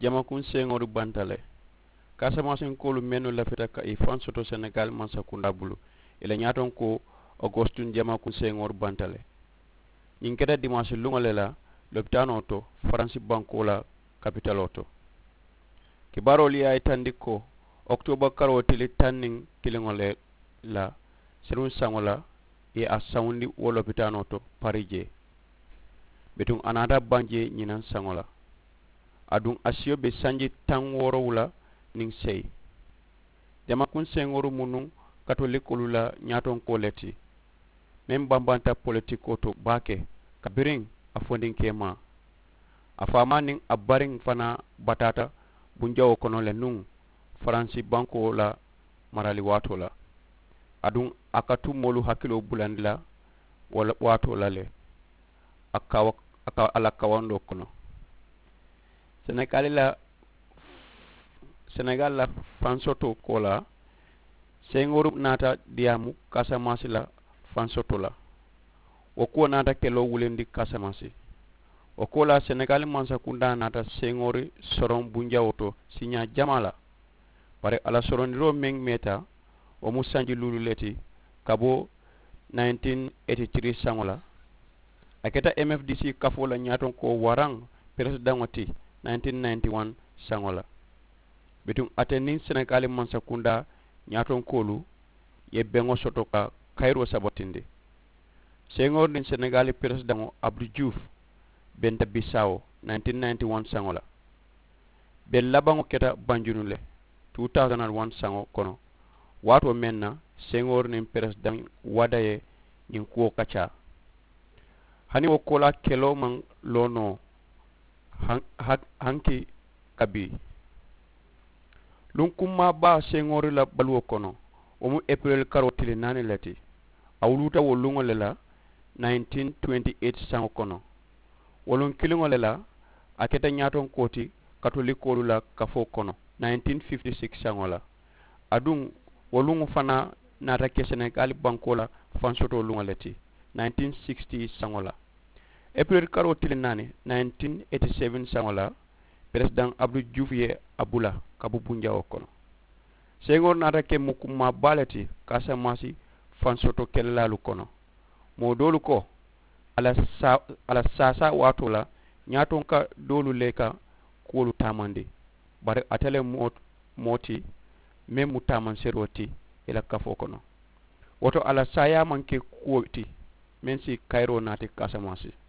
jamakun sengoru bantale Casamance kolu menu lafita ka e fan soto Senegal mansa kunda bulu ila nyaton ko Augustine jamakun sengoru bantale nyinketa dimanche lungole la lopitano to France banko la capitalo to kibaro li ay tandiko october karo tili tanning kilingole la serun sangola e a sawndi wo lopitano to parije betun anada banje nyinan sangola adun asiyo be sanji tan woro wula ning sey jamakun sengoru munun katolikolu la nyaton koleti mem bambanta politiko to bake kabirin afondin kema afama ning abaring fana batata bunjawo kono le nun faransi banko la marali wato la adun akatu molu hakilo bulandila wala wato la le aka ala kawando kono Senegal la fansoto kola sengoru nata diamu Casamance la fansoto la woko nata kelo wulendi Casamance wakola Senegal mansa kunda nata sengori soron bunja oto sinya jamala pare ala soroniro meng meta o musanji lulu leti kabo 1983 sangola aketa MFDC kafola nyaton ko warang president wati 1991 sangola betun atenin Senegal mansa kunda nyaton kolu ye bengo soto ka Cairo sabotinde Senghor din Senegal president Abdou Diouf benta Bissau 1991 sangola be labango keta banjunule 2001 sango kono wato menna Senghor nin president wadaye nyin ko kacha hani o kola kelo man lono hanki kabi lunkumma ba Senghor la balwo kono o mu april karotile nani lati awluta wo lungole la 1928 sango kono wolon kilingole la aketa nyaton koti katolikolu la kafo kono 1956 sangola adun wolungu fana nata ke Senegal bankola fansoto lungoleti 1960 sangola april karo tilinani 1987 sangola president Abdou Diouf ye abula kabu bunja okono Senghor nata ke mukuma baleti Casamance fansoto kellalu kono modolu ko ala sasa wato la nyaton ka dolu leka kolu tamandi bare atele moti mem mutaman seroti ila kafo kono woto ala saya manke kuoti men si Cairo nati Casamance